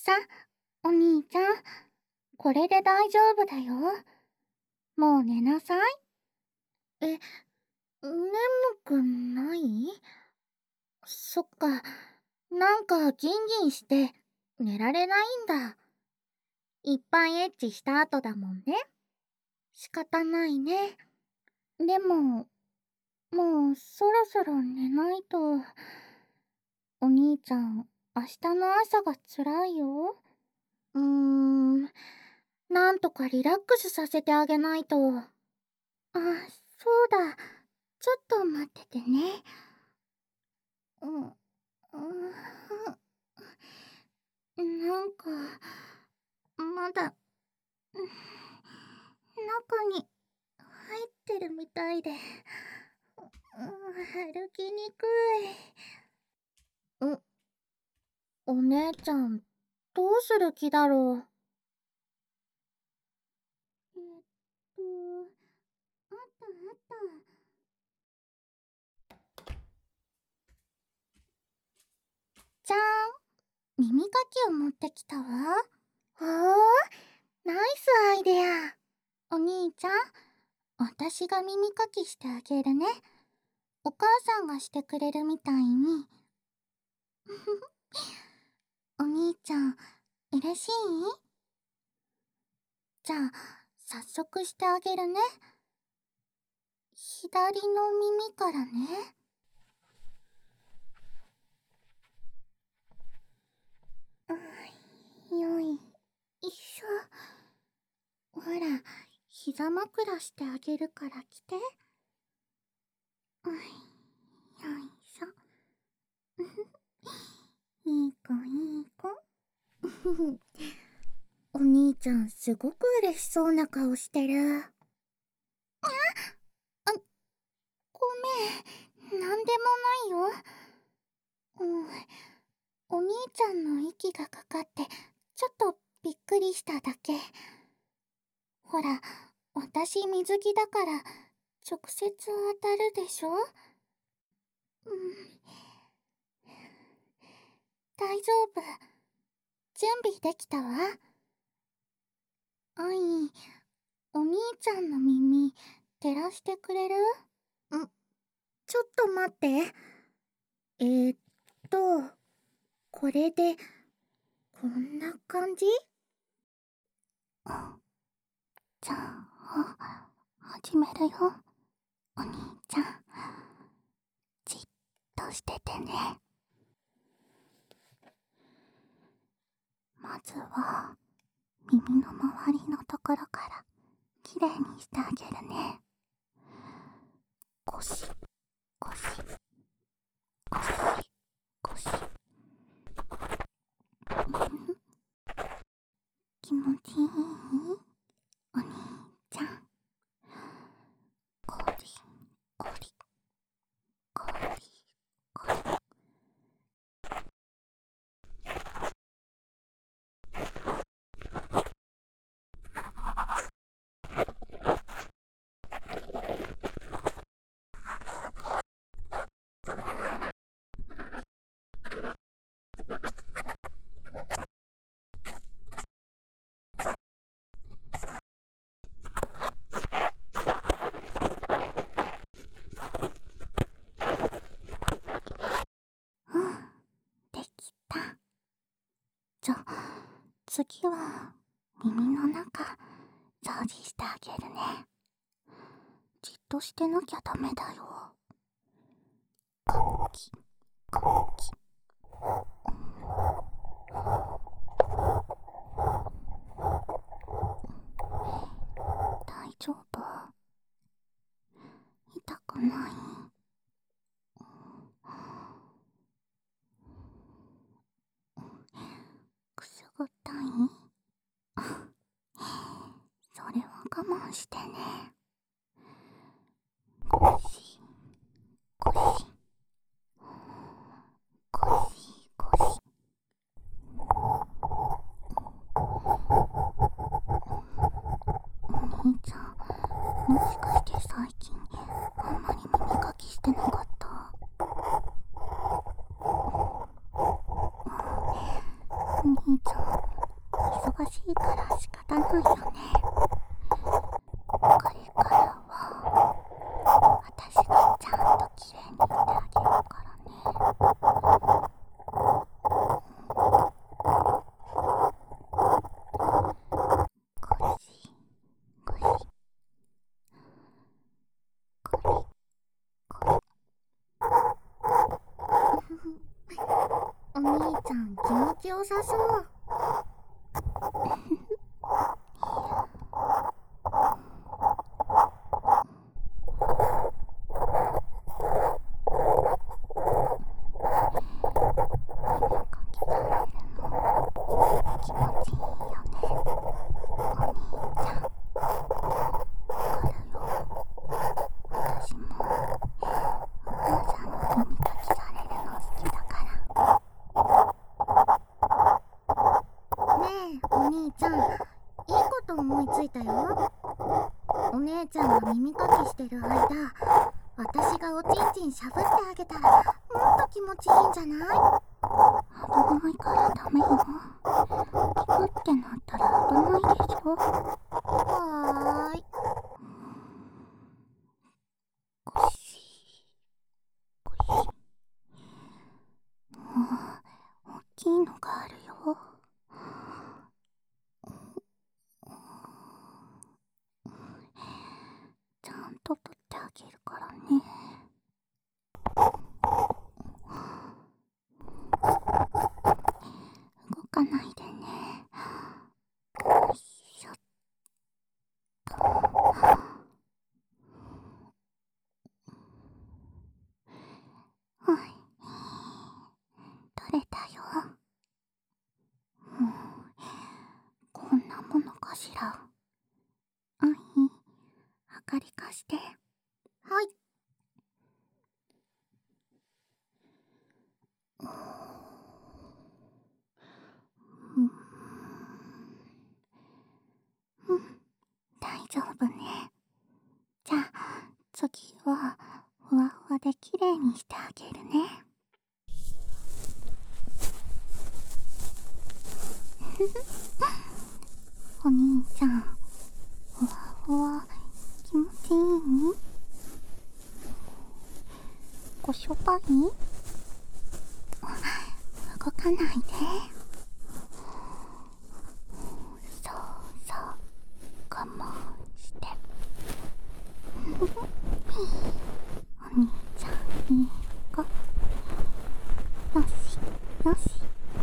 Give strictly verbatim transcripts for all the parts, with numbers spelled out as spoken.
さ、お兄ちゃん、これで大丈夫だよ。もう寝なさい。え、眠くない？そっか、なんかギンギンして寝られないんだ。いっぱいエッチした後だもんね。仕方ないね。でも、もうそろそろ寝ないと。お兄ちゃん、明日の朝が辛いよ。うーん、なんとかリラックスさせてあげないと。あ、そうだ。ちょっと待っててね。うん、うん、なんか、まだ、うん中に入ってるみたいで、うん、歩きにくい。ん、お姉ちゃん、どうする気だろう。えっと、あったあった。じゃーん、耳かきを持ってきたわ。おー、ナイスアイデア。お兄ちゃん、私が耳かきしてあげるね。お母さんがしてくれるみたいに。お兄ちゃん、嬉しい？じゃあ、早速してあげるね。左の耳からね。よいしょ。ほら、膝枕してあげるから来て。よいしょ。いい子いい子。お兄ちゃんすごく嬉しそうな顔してる。あ、あ、ごめん、なんでもないよ。うん、お兄ちゃんの息がかかってちょっとびっくりしただけ。ほら、私水着だから直接当たるでしょ。うん、大丈夫。準備できたわ。あい、お兄ちゃんの耳照らしてくれる？ん、ちょっと待って。えー、っとこれでこんな感じ？じゃあ始めるよ。お兄ちゃん、じっとしててね。まずは耳の周りのところからきれいにしてあげるね。ゴシゴシゴシゴシ。気持ちいい？お兄ちゃん。ゴリゴリゴリゴリ。うん、できた。じゃあ次は耳の中掃除してあげるね。じっとしてなきゃダメだよ。コキコキ。大丈夫？痛くない？くすぐったい？それは我慢してね。ゴシゴシゴシゴシ。お兄ちゃん、もしかして最近あんまり耳かきしてなかった？ 兄ちゃん、忙しいから仕方ないよね。これからは、私がちゃんときれいにしてあげるからね。ゴシゴシゴリゴリ。お兄ちゃん気持ちよさそう。気持ちいいよね、お兄ちゃん。わかるよ。私もお母さんの耳かきされるの好きだから。ねえ、お兄ちゃん、いいこと思いついたよ。お姉ちゃんが耳かきしてる間、私がおちんちんしゃぶってあげたらもっと気持ちいいんじゃない？危ないからダメよ。ピクってなったら危ないでしょ。はーい。ゴシゴシ。もう大きいのがあるよ。ちゃんと取ってあげるからね。動かないでね。よいしょっと。はい、取れたよ。もうこんなものかしら。あい、明かり貸して。はい。うん、うん、大丈夫ね。じゃあ次はふわふわできれいにしてあげるね。お兄ちゃん、ふわふわ気持ちいい？ごしょぱい？動かないで。そうそう、我慢して。お兄ちゃんいい子。よしよし。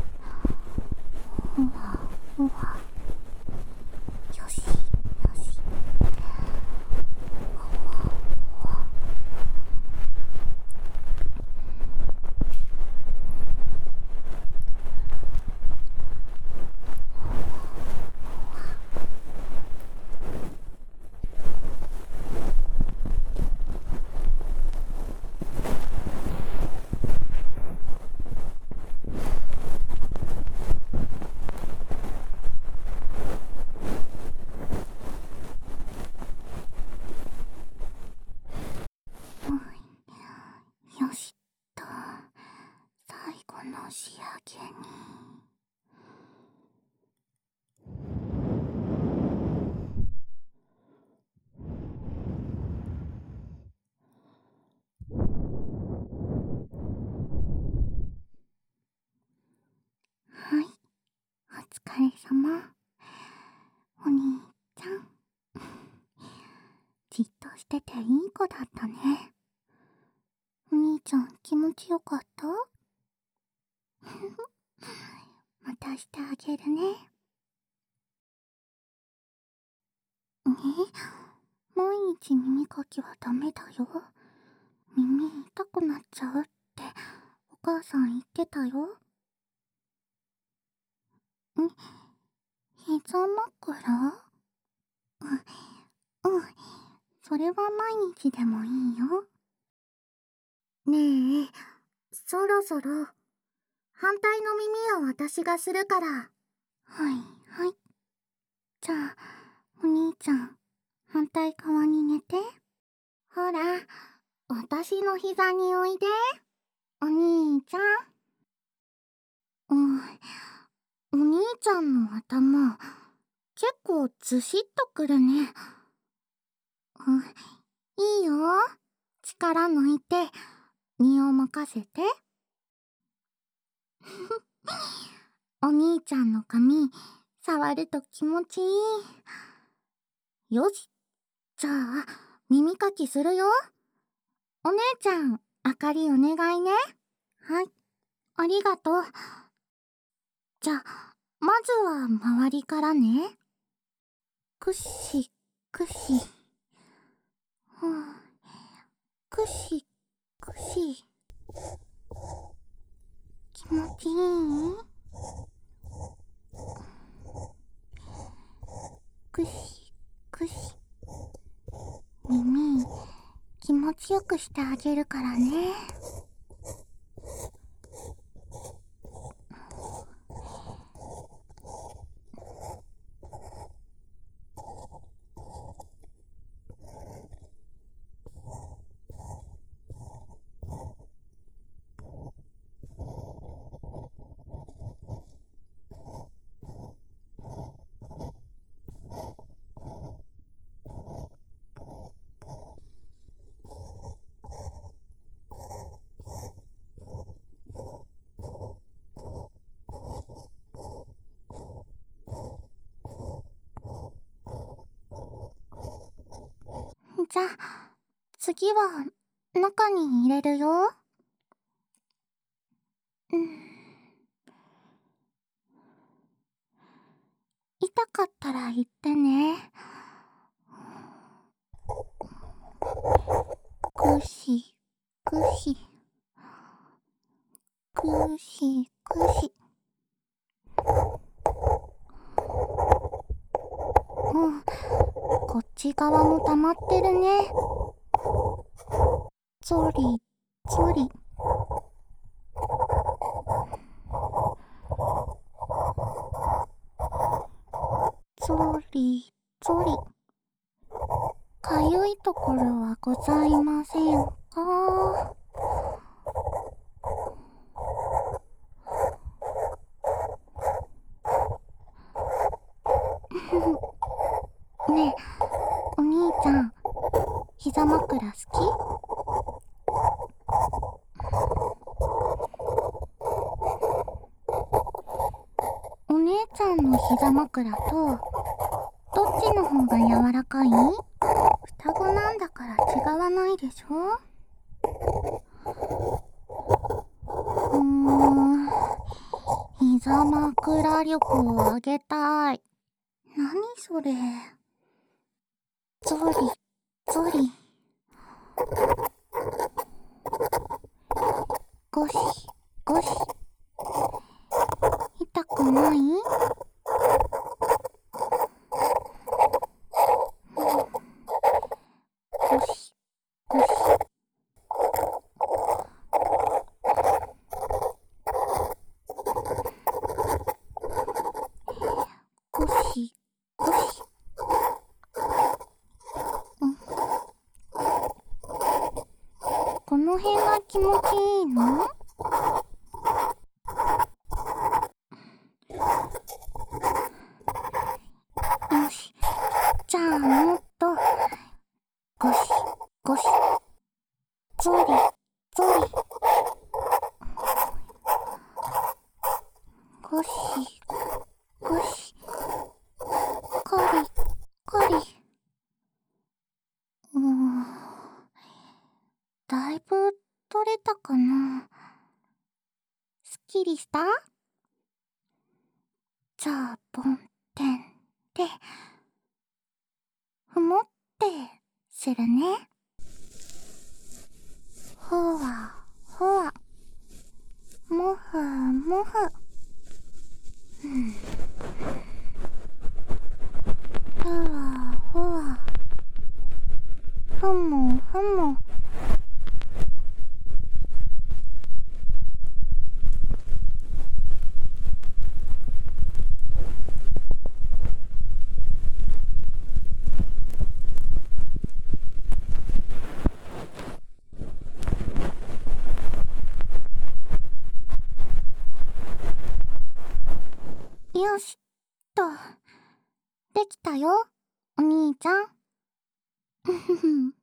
ふわふわ。よしよし。ふわふわ。よしっと、最後の仕上げに。はい、お疲れ様。お兄ちゃん、じっとしてていい子だったね。お兄ちゃん気持ちよかった？またしてあげるね。え、毎日耳かきはダメだよ。耳痛くなっちゃうってお母さん言ってたよ。ん、膝枕？うん、うん、それは毎日でもいいよ。ねえ、そろそろ反対の耳は私がするから。はいはい。じゃあお兄ちゃん、反対側に寝て。ほら、私の膝においで、お兄ちゃん。うん、うちゃんの頭、結構ずしっとくるね。うん、いいよ。力抜いて、身を任せて。お兄ちゃんの髪、触ると気持ちいい。よし。じゃあ、耳かきするよ。お姉ちゃん、明かりお願いね。はい。ありがとう。じゃあ、まずは周りからね。くし、くし。ふぅ。くし、くし。気持ちいい？くし、くし。耳、気持ちよくしてあげるからね。じゃあ、次は、中に入れるよ。うん。痛かったら言ってね。くし、くし。くし、くし。うん。こっち側も溜まってるね。ゾリ、ゾリ。ゾリ、ゾリ。かゆいところはございませんか？ねえ、お兄ちゃん、膝枕好き？お姉ちゃんの膝枕と、どっちの方が柔らかい？双子なんだから違わないでしょ？うーん、膝枕力を上げたい。なにそれ。ゾリ、ゾリ。ゴシ、ゴシ。痛くない？ゴシ、ゴシ。ゴシ、ゴシ。うん。この辺が気持ちいいの？よし。じゃあもっと、ゴシ、ゴシ。ゾリ、ゾリ。ゴシ、ゴシ。コリ、コリ。うーん。だいぶ取れたかな？すっきりした？じゃあ、ポンテンで、ふもってするね。ほわ、ほわ。もふもふ。うん。ふわふわ。ふもふも。 よしっと。できたよ、お兄ちゃん。ふふふ。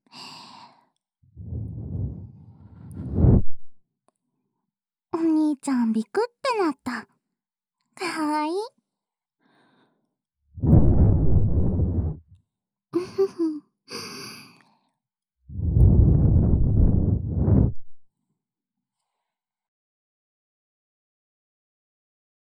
お兄ちゃんビクってなった。かわいい。